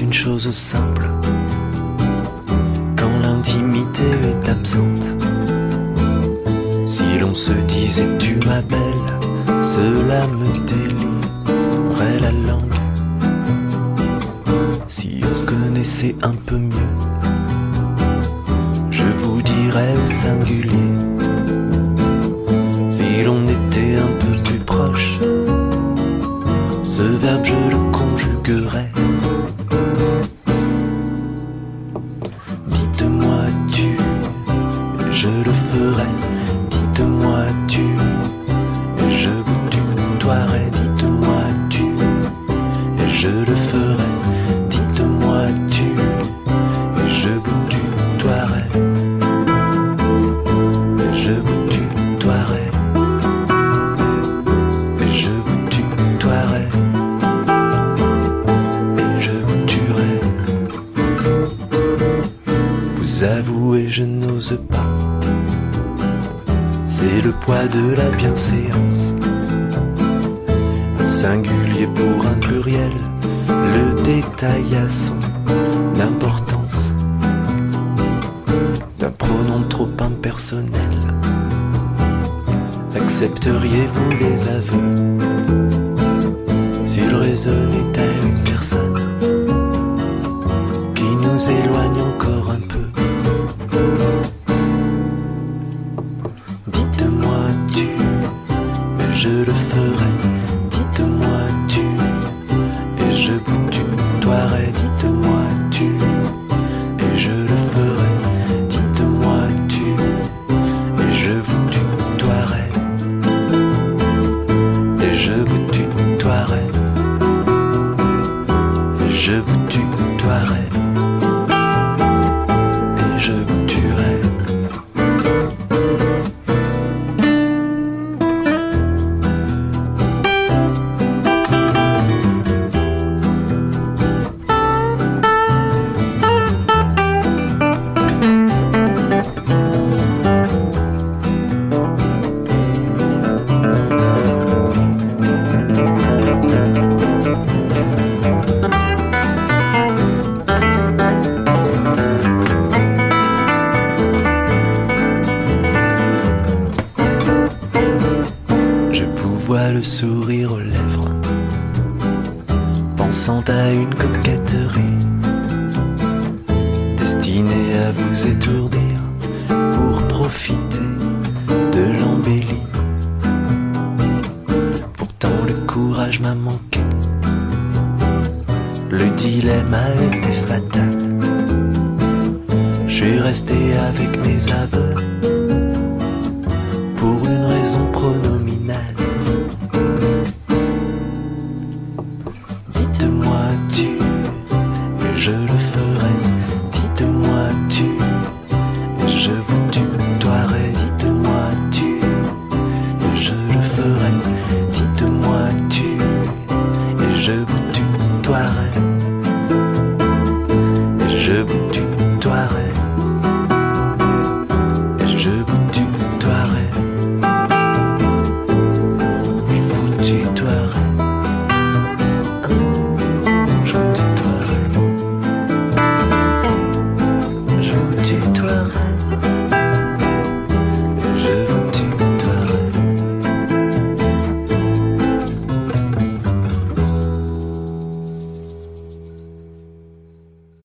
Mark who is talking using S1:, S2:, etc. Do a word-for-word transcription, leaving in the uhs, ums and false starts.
S1: une chose simple quand l'intimité est absente. Si l'on se disait tu m'appelles, cela me délierait la langue. Si on se connaissait un peu mieux, je vous dirais au singulier. Si l'on était un peu plus proche, ce verbe je le conjuguerais. Dites-moi tu, je le ferai. Dites-moi tu, et je vous tutoierai. Dites-moi tu, et je le ferai. Dites-moi tu, et je vous tutoierai. Et je vous tutoierai. Et je vous tutoierai. Et je vous tuerai. Vous avouez, je n'ose pas. C'est le poids de la bienséance. Un singulier pour un pluriel, le détail a son importance. D'un pronom trop impersonnel, accepteriez-vous les aveux s'ils résonnaient à une personne qui nous éloigne encore un peu? Dites-moi tu, je le ferai. Dites-moi tu, et je vous tutoierai. Dites-moi tu, et je le ferai. Dites-moi tu, et je vous tutoierai. Et je vous tutoierai. Et je vous tutoierai. Et je vous tuerai. Le sourire aux lèvres, pensant à une coquetterie destinée à vous étourdir pour profiter de l'embellie. Pourtant le courage m'a manqué, le dilemme a été fatal. Je suis resté avec mes aveux pour une raison pronominale. Dites-moi tu, et je le ferai. Dites-moi tu, et je vous tutoierai. Dites-moi tu, et je le ferai. Dites-moi tu, et je vous tutoierai. Et je vous tutoierai. Et je vous tutoierai. Je vous tutoierai. Je vous tutoierai. Je vous tutoierai.